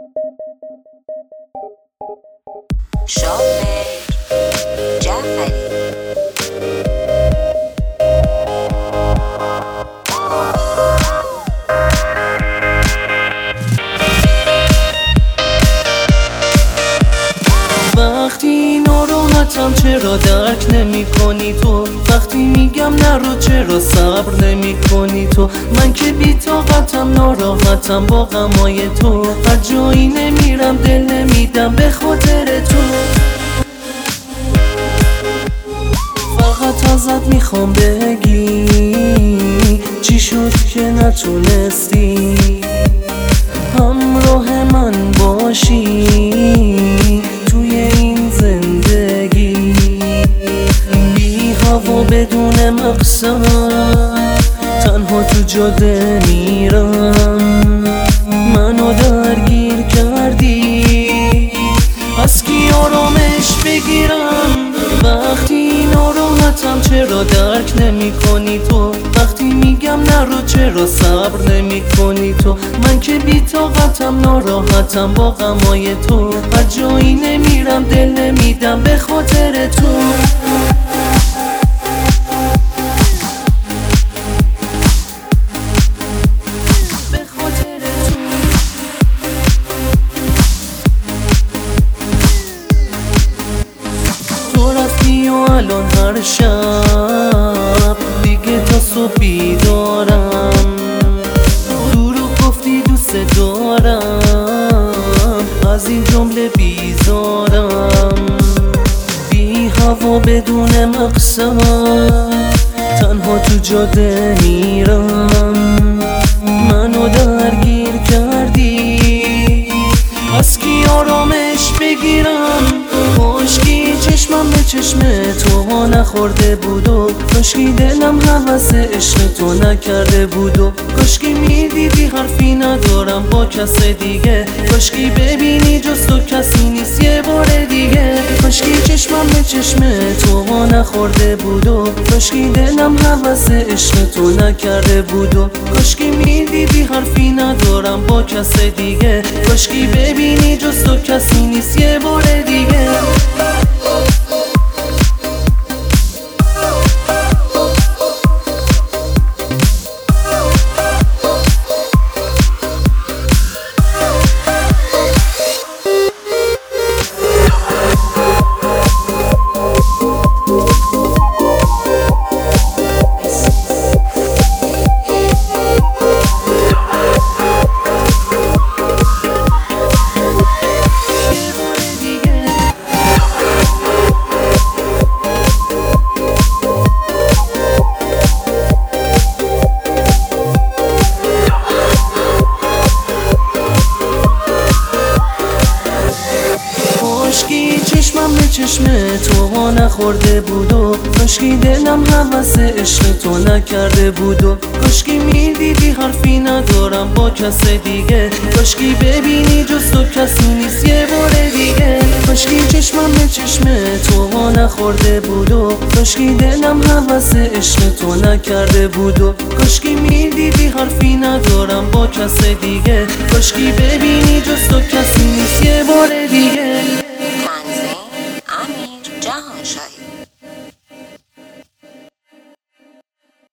شاعر جعفری. وقتی ناراحتم چرا درک نمی کنی تو؟ وقتی میگم نرو چرا صبر نمی کنی تو؟ من که بی طاقتم ناراحتم با غمای تو، هر جایی نمیرم دل نمیدم به خاطر تو. فقط ازت میخوام بگی چی شد که نتونستی همراه من باشی توی این زندگی. بی هوا بدون مقصد تنها تو جاده میرم، منو درگیر کردی، از کی آرامش بگیرم؟ وقتی ناراحتم چرا درک نمی کنی تو؟ وقتی میگم نرو چرا صبر نمی کنی تو؟ من که بی طاقتم ناراحتم با غمای تو، هر جایی نمیرم دل نمیدم به خاطر تو. الان هر شب دیگه تا صبح بیدارم، دروغ گفتی دوست دارم، از این جمله بیزارم. بی هوا بدون مقصد تنها تو جاده میرم، منو درگیر کردی، از کی آرامش بگیرم؟ کاشکی چشمم به چشم تو نخورده بود و کاشکی دلم هوس عشق تو نکرده بود و کاشکی میدیدی حرفی ندارم با کس دیگه، کاشکی ببینی جز تو کسی نیست یه بار دیگه. کاشکی چشمم به چشم تو نخورده بود و کاشکی دلم هوس عشق تو نکرده بود و کاشکی میدیدی حرفی ندارم با کس دیگه، کاشکی ببینی جز تو کسی نیست یه بار دیگه. کاشکی چشمم به چشم تو نخورده بود و کاشکی دلم هوس عشق تو نکرده بود و کاشکی میدیدی حرفی ندارم با کس دیگه، کاشکی ببینی جز تو کسی نیست یه بار دیگه. کاشکی چشمم به چشم تو نخورده بود و کاشکی دلم هوس عشق تو نکرده بود و کاشکی میدیدی حرفی ندارم با کس دیگه، کاشکی ببینی جز تو کسی نیست یه بار دیگه.